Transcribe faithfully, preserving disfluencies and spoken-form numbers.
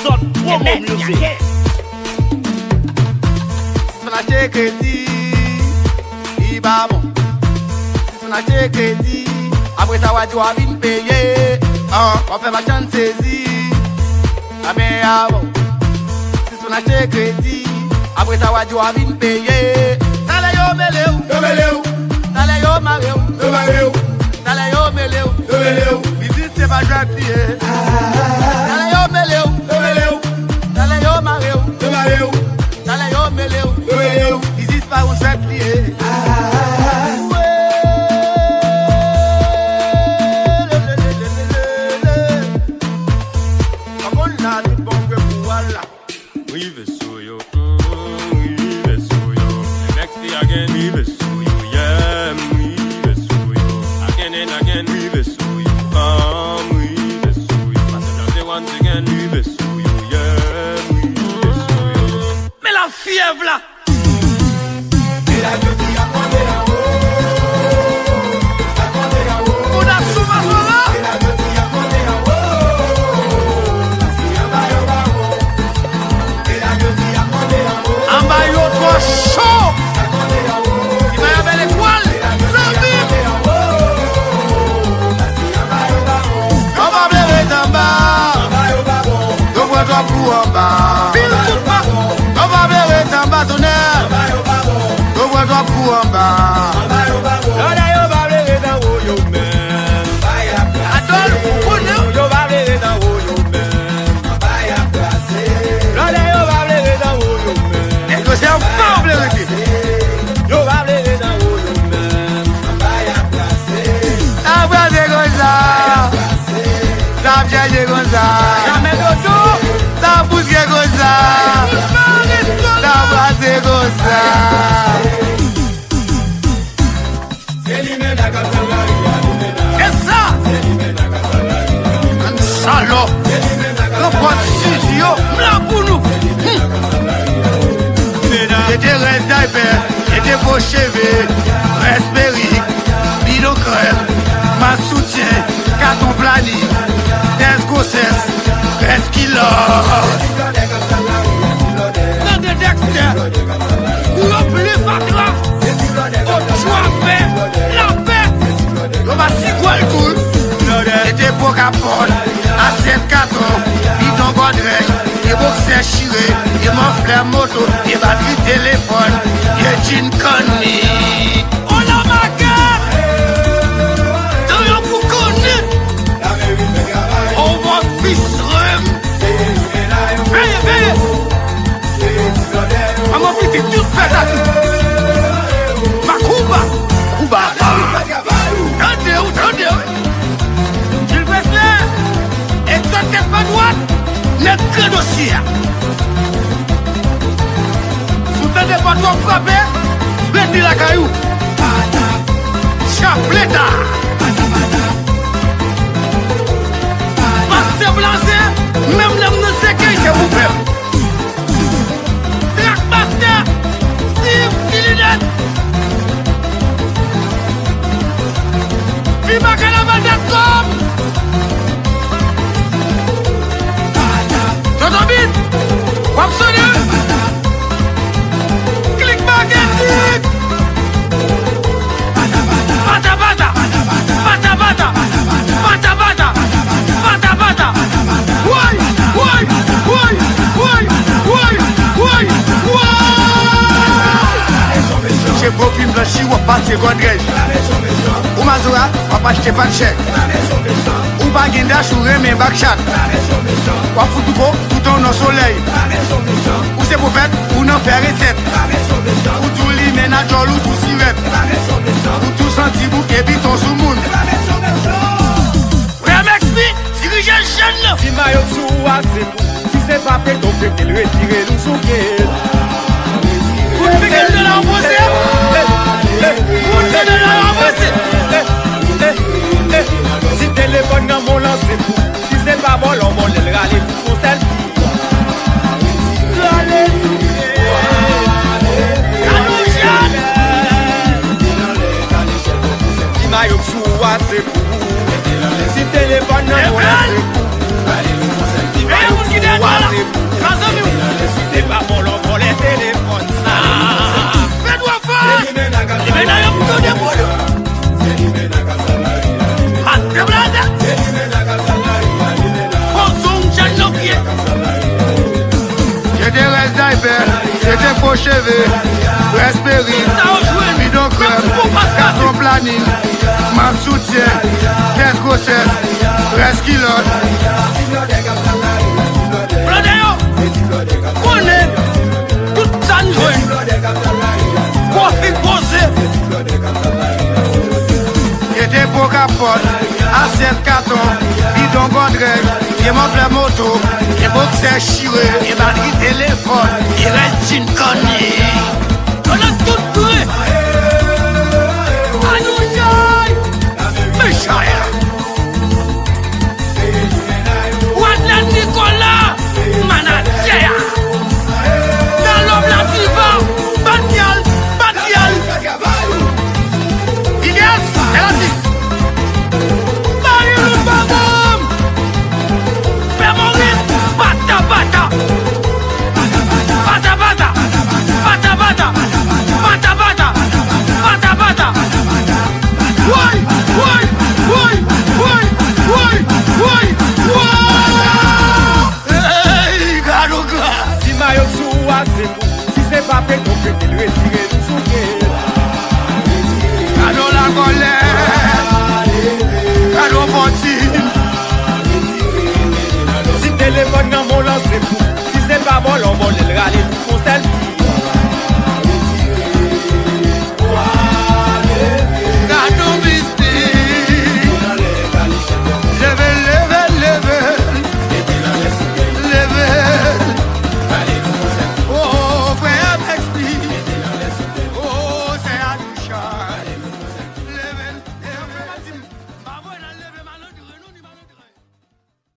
son, one more music. Sona cheketi, iba bon. Sona cheketi, après ta wadi wa bin payer. Ah, on fait ma chance saisie. Ah mais avant, sona cheketi, après ta wadi wa bin payer. Tale yo meleu, yo meleu. Tale yo mareu, yo mareu. Tale yo meleu, yo meleu. This is pas drag pied. Tale yo meleu, yo meleu. Tale yo mareu, yo mareu. Tale yo meleu, yo meleu. This is pas un drag pied. Fièvre Si téléphone, C'est pas mon long pour les téléphones. Fais-toi faire. Et maintenant, il y a beaucoup de boulot. Ah, c'est blada. Consomme, j'ai l'opié. J'ai des restes d'Iber, j'ai des faux cheveux, Raspberry, bidon crème, carton planning, ma soutien, tête grossesse, reste kilote. On est tout ça nous profit posé. J'ai des beaux capotes, assiette carton, bidon gondrel, j'ai mon plein moto, j'ai boxer chiré, Et batterie téléphone, il reste une connerie. On a tout tué. À nous y mais chaya. Wadlan Nicolas, manager. Dans l'homme la diva, Badial, Badial. Yes, elle a dit. Marie Babam. Fais mourir, bata bata. Bata bata. Bata bata. Bata bata. Bata bata. Oui, oui, oui, oui, oui, oui, oui. Hey, Galouga. Si maillot sous à c'est bon. Si c'est pas fait, donc je vais le retirer du souquet. Cadeau la colère, cadeau fortune. Si téléphone dans mon lance c'est fou. Si c'est pas bon, on va le râler.